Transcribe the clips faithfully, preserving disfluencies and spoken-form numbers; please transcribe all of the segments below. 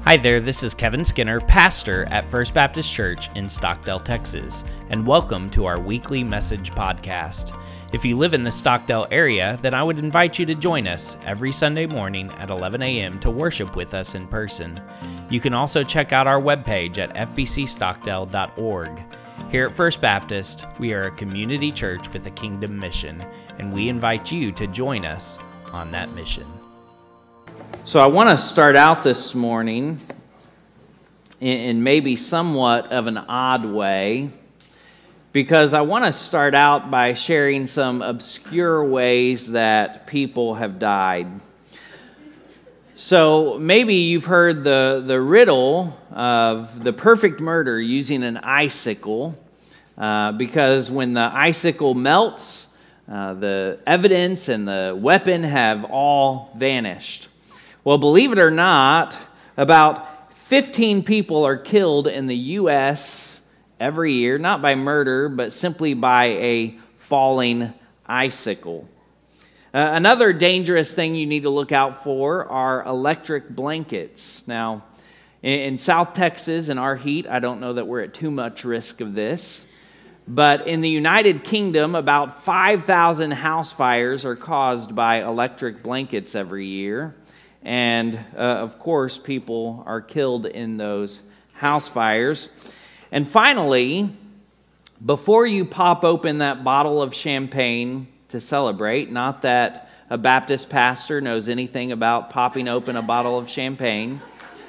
Hi there, this is Kevin Skinner, pastor at First Baptist Church in Stockdale, Texas, and welcome to our weekly message podcast. If you live in the Stockdale area, then I would invite you to join us every Sunday morning at eleven a.m. to worship with us in person. You can also check out our webpage at f b c stockdale dot org. Here at First Baptist, we are a community church with a kingdom mission, and we invite you to join us on that mission. So I want to start out this morning in maybe somewhat of an odd way, because I want to start out by sharing some obscure ways that people have died. So maybe you've heard the, the riddle of the perfect murder using an icicle, uh, because when the icicle melts, uh, the evidence and the weapon have all vanished. Well, believe it or not, about fifteen people are killed in the U S every year, not by murder, but simply by a falling icicle. Uh, another dangerous thing you need to look out for are electric blankets. Now, in, in South Texas, in our heat, I don't know that we're at too much risk of this, but in the United Kingdom, about five thousand house fires are caused by electric blankets every year. And, uh, of course, people are killed in those house fires. And finally, before you pop open that bottle of champagne to celebrate, not that a Baptist pastor knows anything about popping open a bottle of champagne,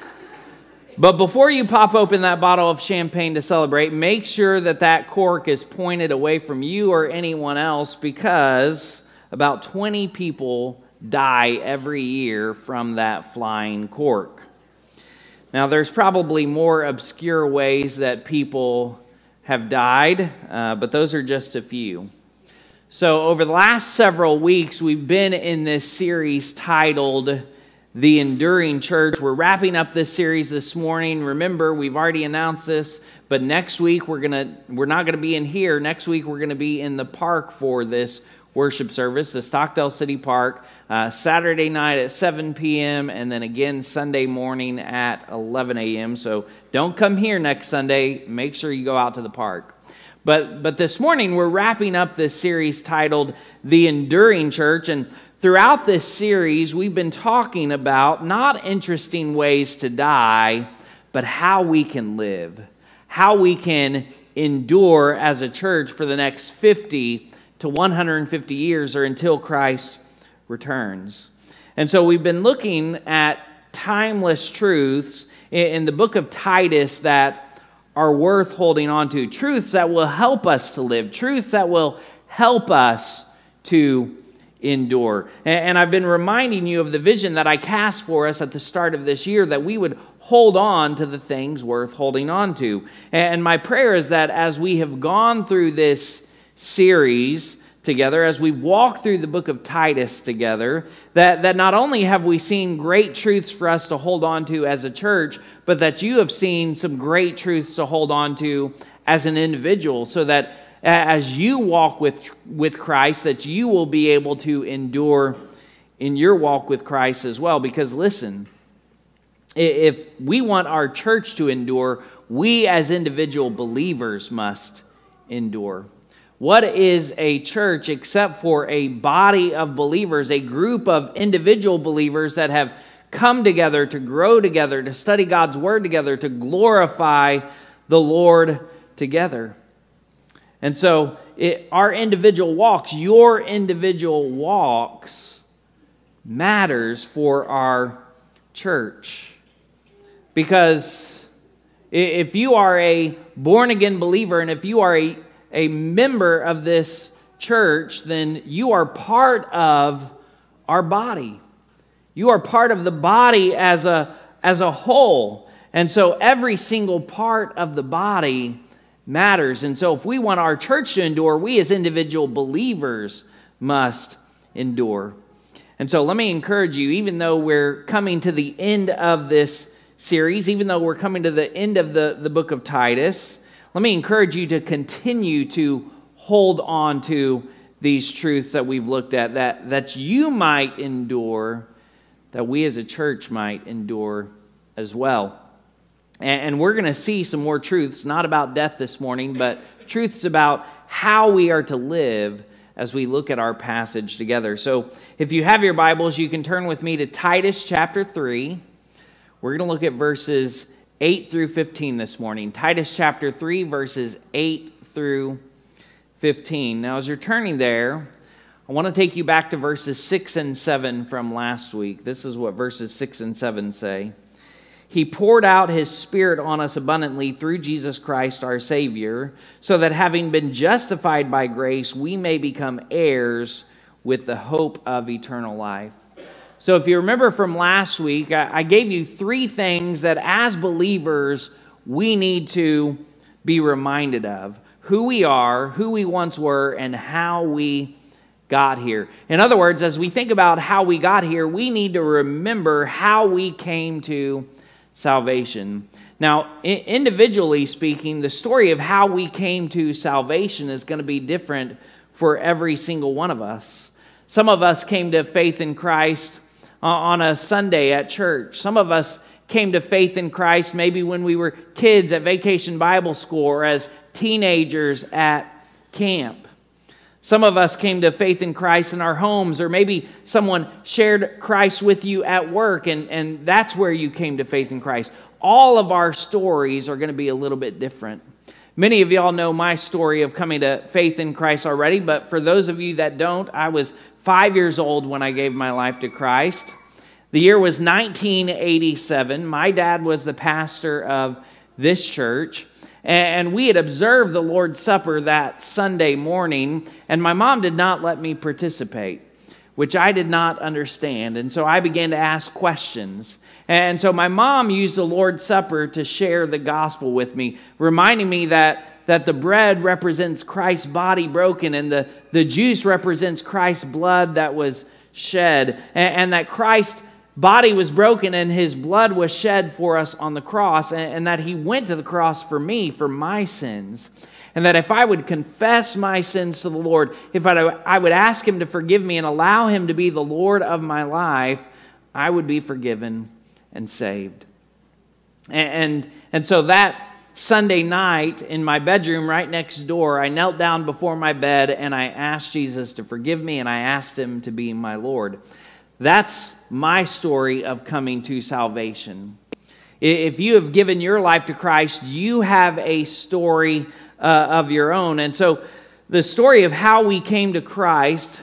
but before you pop open that bottle of champagne to celebrate, make sure that that cork is pointed away from you or anyone else, because about twenty people die every year from that flying cork. Now, there's probably more obscure ways that people have died, uh, but those are just a few. So over the last several weeks, we've been in this series titled The Enduring Church. We're wrapping up this series this morning. Remember, we've already announced this, but next week we're gonna we're not gonna be in here. Next week we're gonna be in the park for this worship service, the Stockdale City Park, uh, Saturday night at seven p.m. and then again Sunday morning at eleven a.m. So don't come here next Sunday. Make sure you go out to the park. But but this morning we're wrapping up this series titled The Enduring Church, and throughout this series we've been talking about not interesting ways to die, but how we can live, how we can endure as a church for the next fifty to one hundred fifty years, or until Christ returns. And so we've been looking at timeless truths in the book of Titus that are worth holding on to, truths that will help us to live, truths that will help us to endure. And I've been reminding you of the vision that I cast for us at the start of this year, that we would hold on to the things worth holding on to. And my prayer is that as we have gone through this series together, as we walk through the book of Titus together, that, that not only have we seen great truths for us to hold on to as a church, but that you have seen some great truths to hold on to as an individual, so that as you walk with, with Christ, that you will be able to endure in your walk with Christ as well. Because listen, if we want our church to endure, we as individual believers must endure. What is a church except for a body of believers, a group of individual believers that have come together to grow together, to study God's Word together, to glorify the Lord together? And so it, our individual walks, your individual walks, matters for our church. Because if you are a born-again believer, and if you are a a member of this church, then you are part of our body. You are part of the body as a, as a whole. And so every single part of the body matters. And so if we want our church to endure, we as individual believers must endure. And so let me encourage you, even though we're coming to the end of this series, even though we're coming to the end of the, the book of Titus, let me encourage you to continue to hold on to these truths that we've looked at, that, that you might endure, that we as a church might endure as well. And we're going to see some more truths, not about death this morning, but truths about how we are to live as we look at our passage together. So if you have your Bibles, you can turn with me to Titus chapter three. We're going to look at verses eight through fifteen this morning. Titus chapter three, verses eight through fifteen. Now, as you're turning there, I want to take you back to verses six and seven from last week. This is what verses six and seven say. He poured out His Spirit on us abundantly through Jesus Christ our Savior, so that having been justified by grace, we may become heirs with the hope of eternal life. So if you remember from last week, I gave you three things that as believers we need to be reminded of. Who we are, who we once were, and how we got here. In other words, as we think about how we got here, we need to remember how we came to salvation. Now, individually speaking, the story of how we came to salvation is going to be different for every single one of us. Some of us came to faith in Christ on a Sunday at church. Some of us came to faith in Christ maybe when we were kids at Vacation Bible School or as teenagers at camp. Some of us came to faith in Christ in our homes, or maybe someone shared Christ with you at work, and, and that's where you came to faith in Christ. All of our stories are going to be a little bit different. Many of y'all know my story of coming to faith in Christ already, but for those of you that don't, I was five years old when I gave my life to Christ. The year was nineteen eighty-seven. My dad was the pastor of this church. And we had observed the Lord's Supper that Sunday morning, and my mom did not let me participate, which I did not understand. And so I began to ask questions. And so my mom used the Lord's Supper to share the gospel with me, reminding me that, that the bread represents Christ's body broken, and the, the juice represents Christ's blood that was shed, and, and that Christ body was broken and His blood was shed for us on the cross, and, and that He went to the cross for me, for my sins. And that if I would confess my sins to the Lord, if I, I would ask Him to forgive me and allow Him to be the Lord of my life, I would be forgiven and saved. And, and, and so that Sunday night in my bedroom right next door, I knelt down before my bed and I asked Jesus to forgive me, and I asked Him to be my Lord. That's my story of coming to salvation. If you have given your life to Christ, you have a story uh, of your own. And so the story of how we came to Christ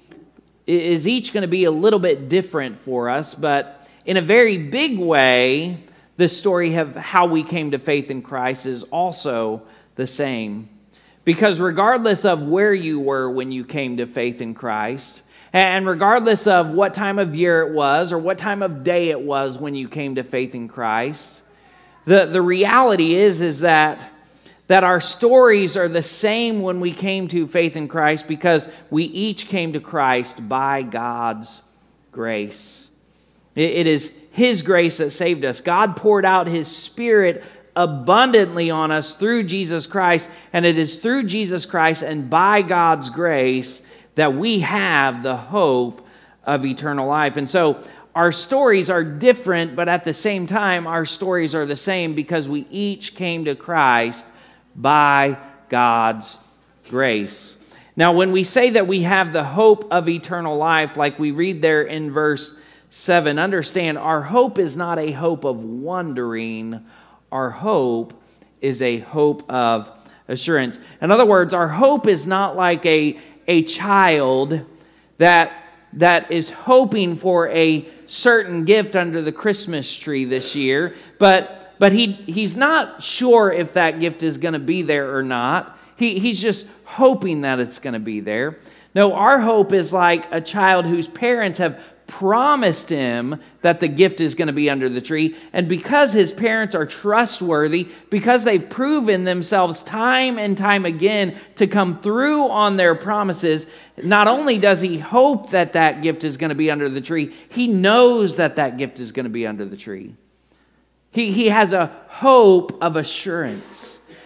is each going to be a little bit different for us, but in a very big way, the story of how we came to faith in Christ is also the same. Because regardless of where you were when you came to faith in Christ, and regardless of what time of year it was or what time of day it was when you came to faith in Christ, the, the reality is, is that, that our stories are the same when we came to faith in Christ, because we each came to Christ by God's grace. It, it is His grace that saved us. God poured out His Spirit abundantly on us through Jesus Christ, and it is through Jesus Christ and by God's grace that we have the hope of eternal life. And so our stories are different, but at the same time, our stories are the same because we each came to Christ by God's grace. Now, when we say that we have the hope of eternal life, like we read there in verse seven, understand our hope is not a hope of wondering. Our hope is a hope of assurance. In other words, our hope is not like a a child that, that is hoping for a certain gift under the Christmas tree this year, but, but he, he's not sure if that gift is going to be there or not. He, he's just hoping that it's going to be there. No, our hope is like a child whose parents have promised him that the gift is going to be under the tree. And because his parents are trustworthy, because they've proven themselves time and time again to come through on their promises, not only does he hope that that gift is going to be under the tree, he knows that that gift is going to be under the tree. He, he has a hope of assurance.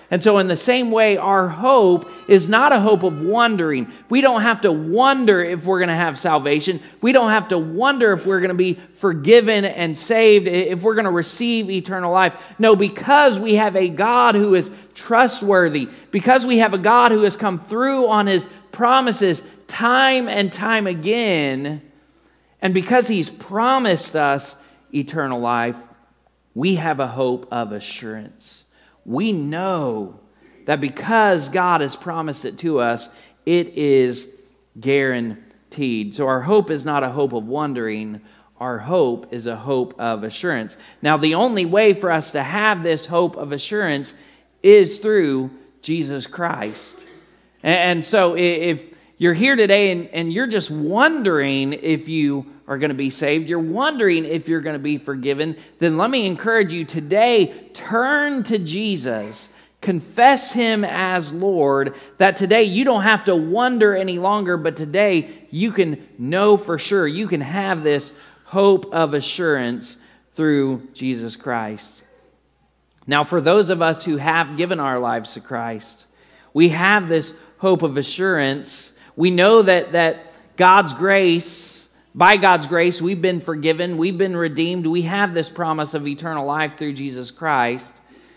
And so in the same way, our hope is not a hope of wondering. We don't have to wonder if we're going to have salvation. We don't have to wonder if we're going to be forgiven and saved, if we're going to receive eternal life. No, because we have a God who is trustworthy, because we have a God who has come through on his promises time and time again, and because he's promised us eternal life, we have a hope of assurance. We know that because God has promised it to us, it is guaranteed. So our hope is not a hope of wondering. Our hope is a hope of assurance. Now, the only way for us to have this hope of assurance is through Jesus Christ. And so if you're here today and, and you're just wondering if you are going to be saved, you're wondering if you're going to be forgiven, then let me encourage you today, turn to Jesus. Confess him as Lord, that today you don't have to wonder any longer, but today you can know for sure. You can have this hope of assurance through Jesus Christ. Now, for those of us who have given our lives to Christ, we have this hope of assurance. We know that, that God's grace, by God's grace, we've been forgiven, we've been redeemed, we have this promise of eternal life through Jesus Christ.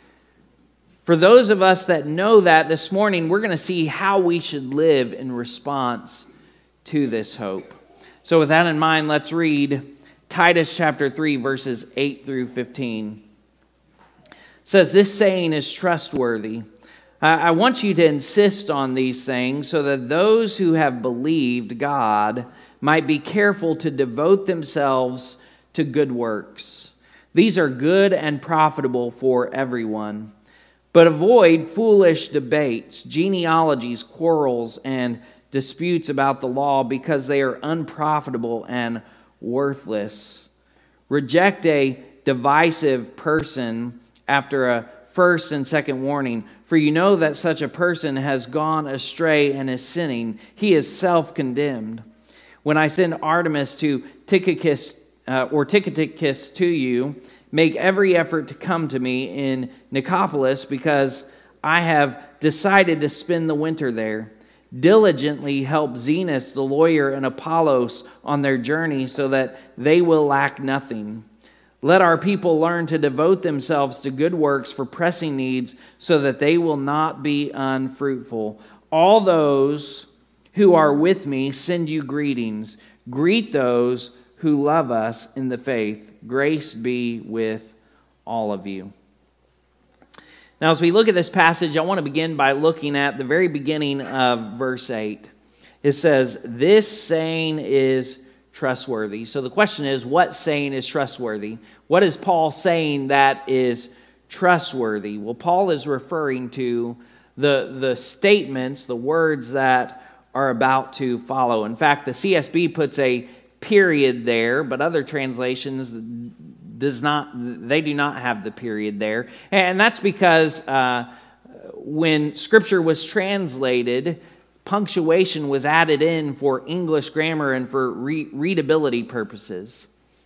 For those of us that know that, this morning we're going to see how we should live in response to this hope. So with that in mind, let's read Titus chapter three, verses eight through fifteen. It says, "This saying is trustworthy. I want you to insist on these things so that those who have believed God might be careful to devote themselves to good works. These are good and profitable for everyone. But avoid foolish debates, genealogies, quarrels, and disputes about the law, because they are unprofitable and worthless. Reject a divisive person after a first and second warning, for you know that such a person has gone astray and is sinning. He is self-condemned. When I send Artemis to Tychicus, uh, or Tychicus to you, make every effort to come to me in Nicopolis, because I have decided to spend the winter there. Diligently help Zenas the lawyer and Apollos on their journey, so that they will lack nothing. Let our people learn to devote themselves to good works for pressing needs, so that they will not be unfruitful. All those who are with me send you greetings. Greet those who love us in the faith. Grace be with all of you." Now, as we look at this passage, I want to begin by looking at the very beginning of verse eight. It says, "This saying is trustworthy." So the question is, what saying is trustworthy? What is Paul saying that is trustworthy? Well, Paul is referring to the, the statements, the words that are about to follow. In fact, the C S B puts a period there, but other translations does not, they do not have the period there. And that's because uh, when Scripture was translated, punctuation was added in for English grammar and for re- readability purposes.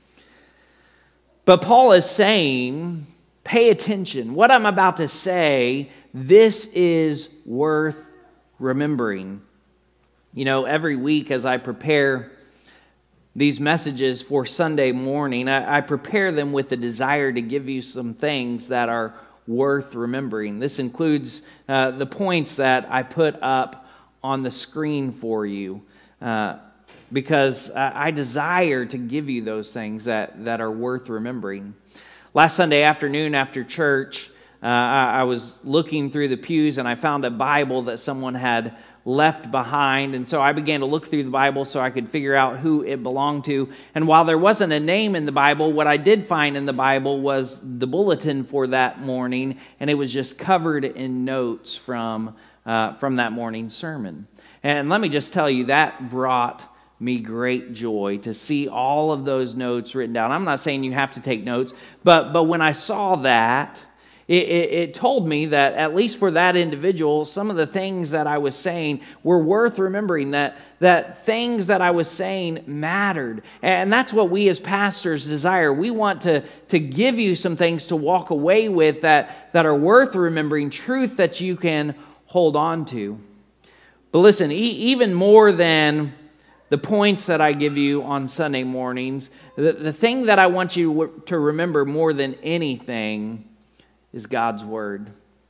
But Paul is saying, pay attention. What I'm about to say, this is worth remembering. You know, every week as I prepare these messages for Sunday morning, I, I prepare them with the desire to give you some things that are worth remembering. This includes uh, the points that I put up on the screen for you, uh, because I, I desire to give you those things that, that are worth remembering. Last Sunday afternoon after church, uh, I, I was looking through the pews and I found a Bible that someone had left behind, and so I began to look through the Bible so I could figure out who it belonged to. And while there wasn't a name in the Bible, what I did find in the Bible was the bulletin for that morning, and it was just covered in notes from uh, from that morning's sermon. And let me just tell you, that brought me great joy to see all of those notes written down. I'm not saying you have to take notes, but but when I saw that, It, it, it told me that, at least for that individual, some of the things that I was saying were worth remembering, that, that things that I was saying mattered. And that's what we as pastors desire. We want to, to give you some things to walk away with that, that are worth remembering, truth that you can hold on to. But listen, e- even more than the points that I give you on Sunday mornings, the, the thing that I want you to remember more than anything is God's Word.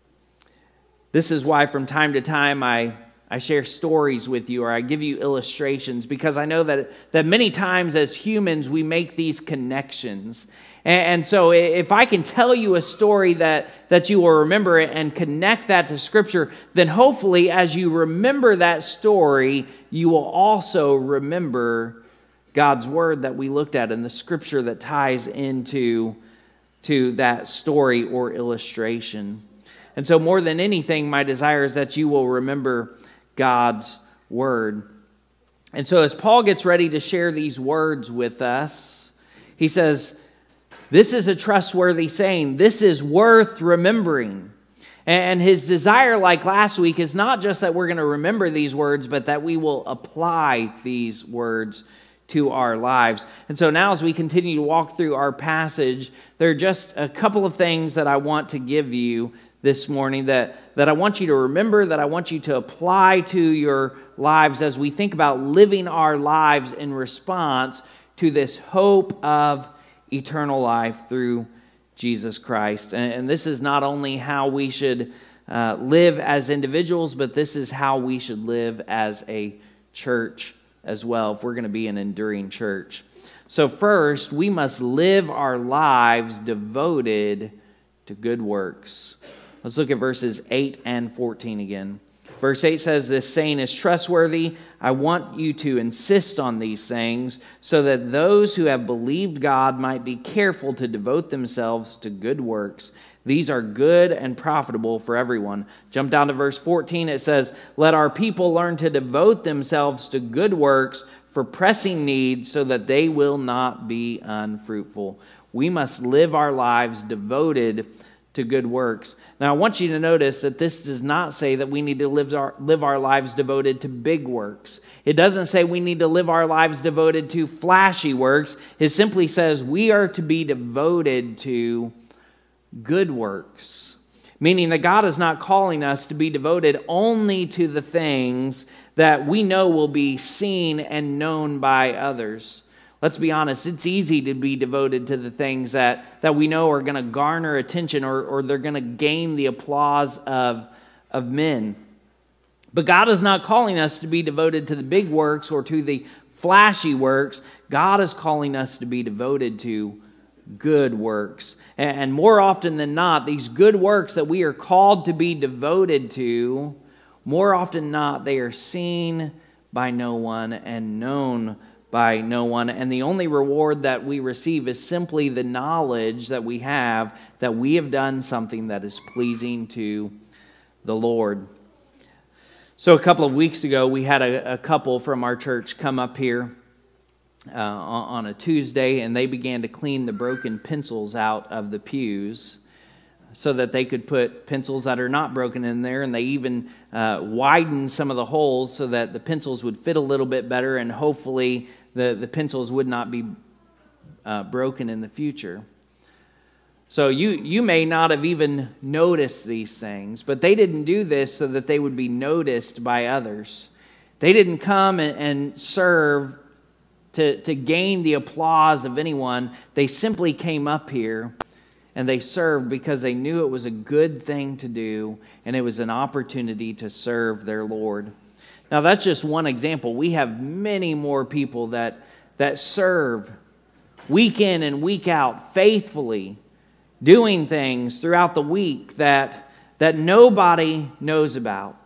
This is why from time to time I, I share stories with you, or I give you illustrations, because I know that, that many times as humans we make these connections. And, and so if I can tell you a story that, that you will remember and connect that to Scripture, then hopefully as you remember that story, you will also remember God's Word that we looked at and the Scripture that ties into to that story or illustration. And so more than anything, my desire is that you will remember God's Word. And so as Paul gets ready to share these words with us, he says, this is a trustworthy saying. This is worth remembering. And his desire, like last week, is not just that we're going to remember these words, but that we will apply these words to our lives. And so now as we continue to walk through our passage, there are just a couple of things that I want to give you this morning that, that I want you to remember, that I want you to apply to your lives as we think about living our lives in response to this hope of eternal life through Jesus Christ. And, and this is not only how we should uh, live as individuals, but this is how we should live as a church as well, if we're going to be an enduring church. So first, we must live our lives devoted to good works. Let's look at verses eight and fourteen again. Verse eight says, this saying is trustworthy. I want you to insist on these things so that those who have believed God might be careful to devote themselves to good works. These are good and profitable for everyone. Jump down to verse fourteen. It says, let our people learn to devote themselves to good works for pressing needs so that they will not be unfruitful. We must live our lives devoted to good works. Now, I want you to notice that this does not say that we need to live our, live our lives devoted to big works. It doesn't say we need to live our lives devoted to flashy works. It simply says we are to be devoted to good works, meaning that God is not calling us to be devoted only to the things that we know will be seen and known by others. Let's be honest, it's easy to be devoted to the things that, that we know are going to garner attention or, or they're going to gain the applause of, of men. But God is not calling us to be devoted to the big works or to the flashy works. God is calling us to be devoted to good works. And more often than not, these good works that we are called to be devoted to, more often than not, they are seen by no one and known by no one. And the only reward that we receive is simply the knowledge that we have that we have done something that is pleasing to the Lord. So a couple of weeks ago, we had a, a couple from our church come up here Uh, on a Tuesday, and they began to clean the broken pencils out of the pews so that they could put pencils that are not broken in there, and they even uh, widened some of the holes so that the pencils would fit a little bit better, and hopefully the, the pencils would not be uh, broken in the future. So you, you may not have even noticed these things, but they didn't do this so that they would be noticed by others. They didn't come and, and serve To, to gain the applause of anyone. They simply came up here and they served because they knew it was a good thing to do and it was an opportunity to serve their Lord. Now that's just one example. We have many more people that, that serve week in and week out faithfully, doing things throughout the week that, that nobody knows about.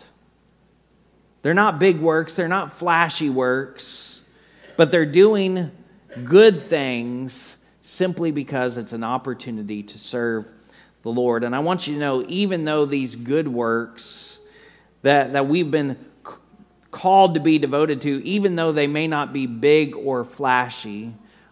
They're not big works, they're not flashy works, but they're doing good things simply because it's an opportunity to serve the Lord. And I want you to know, even though these good works that, that we've been called to be devoted to, even though they may not be big or flashy,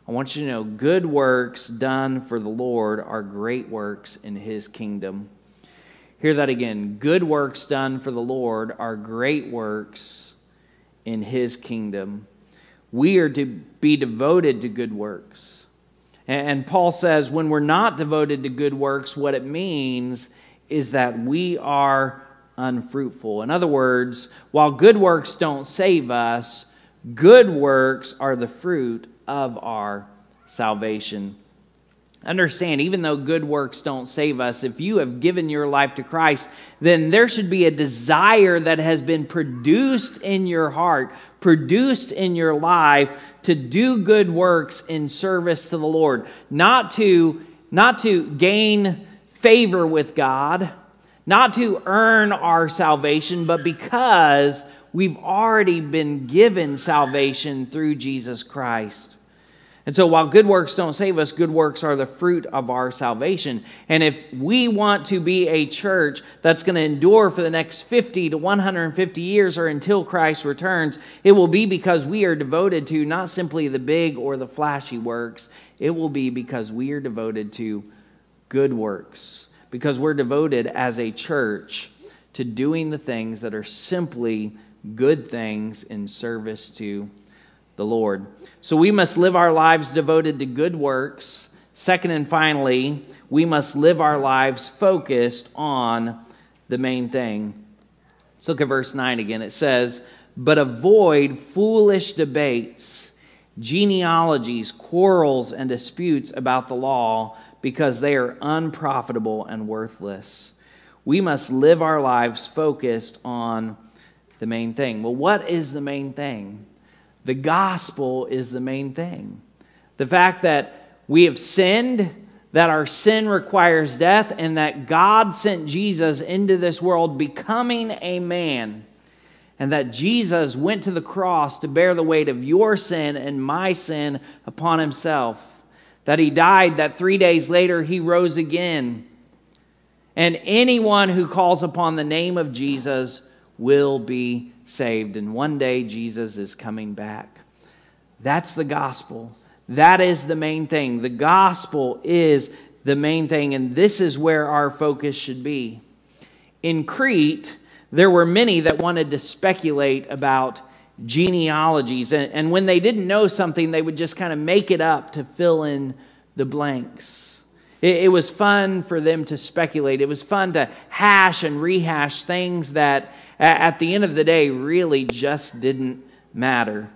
I want you to know good works done for the Lord are great works in His kingdom. Hear that again. Good works done for the Lord are great works in His kingdom. We are to be devoted to good works. And Paul says when we're not devoted to good works, what it means is that we are unfruitful. In other words, while good works don't save us, good works are the fruit of our salvation. Understand, even though good works don't save us, if you have given your life to Christ, then there should be a desire that has been produced in your heart, produced in your life to do good works in service to the Lord. Not to, not to gain favor with God, not to earn our salvation, but because we've already been given salvation through Jesus Christ. And so while good works don't save us, good works are the fruit of our salvation. And if we want to be a church that's going to endure for the next fifty to one hundred fifty years or until Christ returns, it will be because we are devoted to not simply the big or the flashy works. It will be because we are devoted to good works. Because we're devoted as a church to doing the things that are simply good things in service to the Lord. So we must live our lives devoted to good works. Second and finally, we must live our lives focused on the main thing. Let's look at verse nine again. It says, "But avoid foolish debates, genealogies, quarrels, and disputes about the law, because they are unprofitable and worthless." We must live our lives focused on the main thing. Well, what is the main thing? The gospel is the main thing. The fact that we have sinned, that our sin requires death, and that God sent Jesus into this world becoming a man, and that Jesus went to the cross to bear the weight of your sin and my sin upon Himself, that He died, that three days later He rose again, and anyone who calls upon the name of Jesus will be saved. And one day Jesus is coming back. That's the gospel. That is the main thing. The gospel is the main thing, and this is where our focus should be. In Crete, there were many that wanted to speculate about genealogies, and, and when they didn't know something, they would just kind of make it up to fill in the blanks. It, it was fun for them to speculate. It was fun to hash and rehash things that at the end of the day really just didn't matter.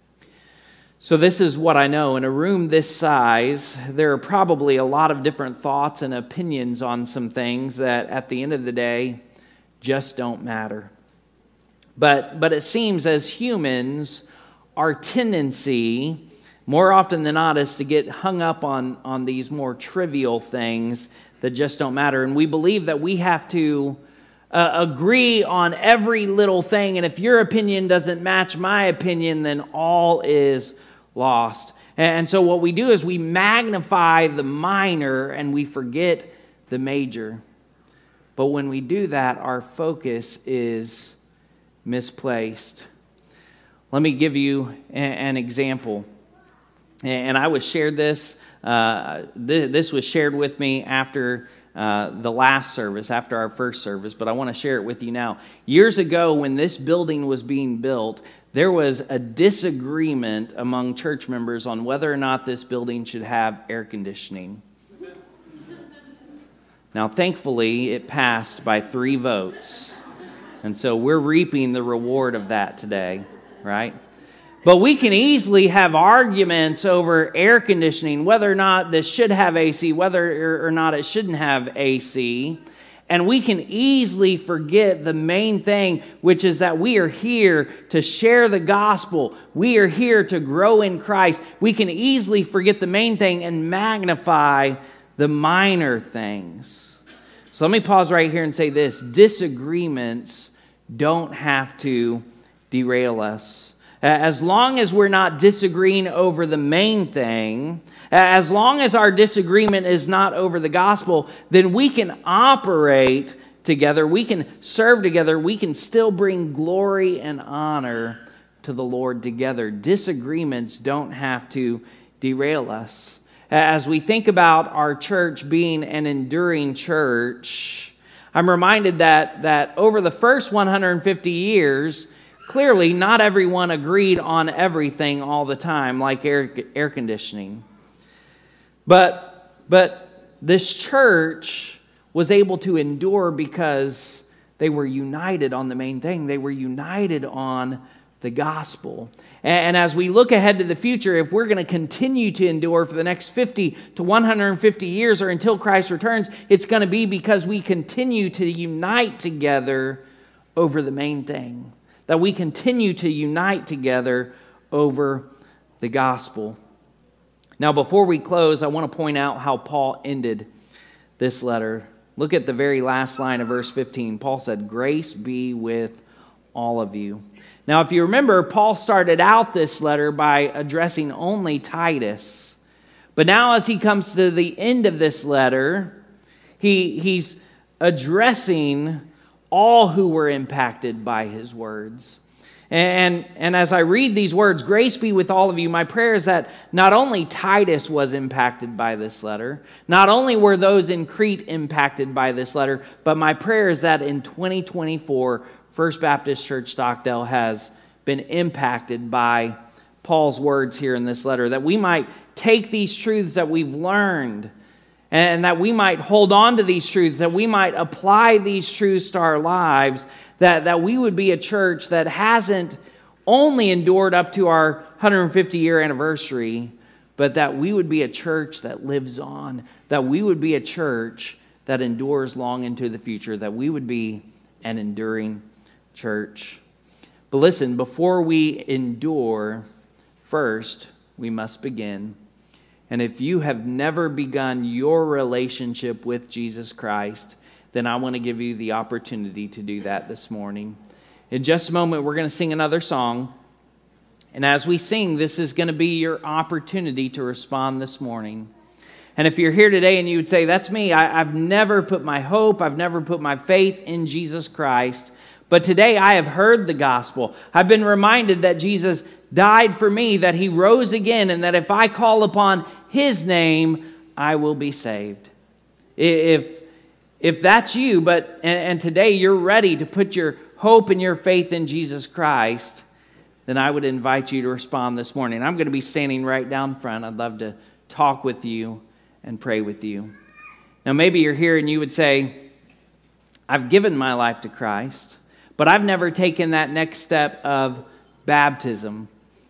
So this is what I know. In a room this size, there are probably a lot of different thoughts and opinions on some things that at the end of the day just don't matter. But, but it seems as humans, our tendency, more often than not, is to get hung up on, on these more trivial things that just don't matter. And we believe that we have to uh, agree on every little thing. And if your opinion doesn't match my opinion, then all is lost. And so what we do is we magnify the minor and we forget the major. But when we do that, our focus is misplaced. Let me give you an example. And I was shared this. Uh, th- this was shared with me after uh, the last service, after our first service, but I want to share it with you now. Years ago, when this building was being built, there was a disagreement among church members on whether or not this building should have air conditioning. Now, thankfully, it passed by three votes. And so we're reaping the reward of that today, right? But we can easily have arguments over air conditioning, whether or not this should have A C, whether or not it shouldn't have A C. And we can easily forget the main thing, which is that we are here to share the gospel. We are here to grow in Christ. We can easily forget the main thing and magnify the minor things. So let me pause right here and say this. Disagreements don't have to derail us. As long as we're not disagreeing over the main thing, as long as our disagreement is not over the gospel, then we can operate together, we can serve together, we can still bring glory and honor to the Lord together. Disagreements don't have to derail us. As we think about our church being an enduring church, I'm reminded that, that over the first one hundred fifty years, clearly not everyone agreed on everything all the time, like air, air conditioning. But, but this church was able to endure because they were united on the main thing. They were united on the gospel. And as we look ahead to the future, if we're going to continue to endure for the next fifty to one hundred fifty years or until Christ returns, it's going to be because we continue to unite together over the main thing. That we continue to unite together over the gospel. Now, before we close, I want to point out how Paul ended this letter. Look at the very last line of verse fifteen. Paul said, "Grace be with all of you." Now, if you remember, Paul started out this letter by addressing only Titus. But now as he comes to the end of this letter, he, he's addressing all who were impacted by his words. And, and as I read these words, "Grace be with all of you," my prayer is that not only Titus was impacted by this letter, not only were those in Crete impacted by this letter, but my prayer is that in twenty twenty-four, First Baptist Church Stockdale has been impacted by Paul's words here in this letter, that we might take these truths that we've learned and that we might hold on to these truths, that we might apply these truths to our lives, that, that we would be a church that hasn't only endured up to our one hundred fifty year anniversary, but that we would be a church that lives on, that we would be a church that endures long into the future, that we would be an enduring church. But listen, before we endure, first we must begin. And if you have never begun your relationship with Jesus Christ, then I want to give you the opportunity to do that this morning. In just a moment, we're going to sing another song. And as we sing, this is going to be your opportunity to respond this morning. And if you're here today and you would say, "That's me, I, I've never put my hope, I've never put my faith in Jesus Christ, but today I have heard the gospel. I've been reminded that Jesus died for me, that he rose again, and that if I call upon his name, I will be saved." If, if that's you, but and, and today you're ready to put your hope and your faith in Jesus Christ, then I would invite you to respond this morning. I'm going to be standing right down front. I'd love to talk with you and pray with you. Now, maybe you're here and you would say, "I've given my life to Christ, but I've never taken that next step of baptism."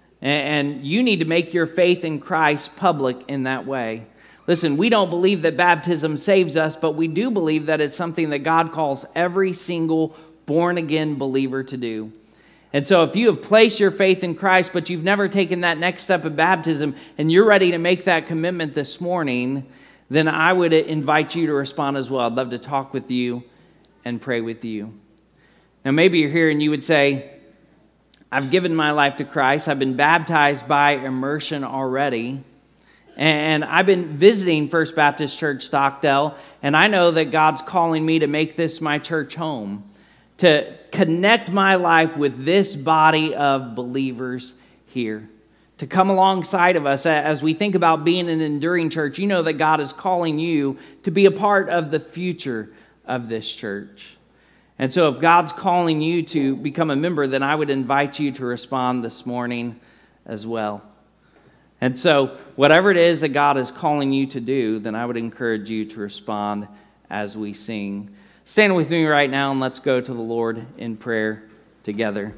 And you need to make your faith in Christ public in that way. Listen, we don't believe that baptism saves us, but we do believe that it's something that God calls every single born-again believer to do. And so if you have placed your faith in Christ, but you've never taken that next step of baptism, and you're ready to make that commitment this morning, then I would invite you to respond as well. I'd love to talk with you and pray with you. Now, maybe you're here and you would say, "I've given my life to Christ. I've been baptized by immersion already. And I've been visiting First Baptist Church Stockdale, and I know that God's calling me to make this my church home, to connect my life with this body of believers here, to come alongside of us as we think about being an enduring church. You know that God is calling you to be a part of the future of this church. And so if God's calling you to become a member, then I would invite you to respond this morning as well. And so whatever it is that God is calling you to do, then I would encourage you to respond as we sing. Stand with me right now and let's go to the Lord in prayer together.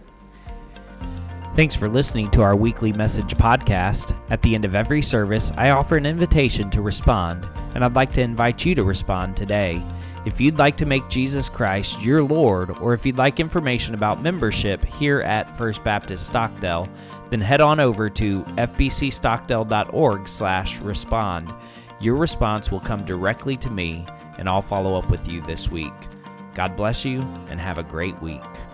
Thanks for listening to our weekly message podcast. At the end of every service, I offer an invitation to respond, and I'd like to invite you to respond today. If you'd like to make Jesus Christ your Lord, or if you'd like information about membership here at First Baptist Stockdale, then head on over to f b c stockdale dot org slash respond. Your response will come directly to me, and I'll follow up with you this week. God bless you, and have a great week.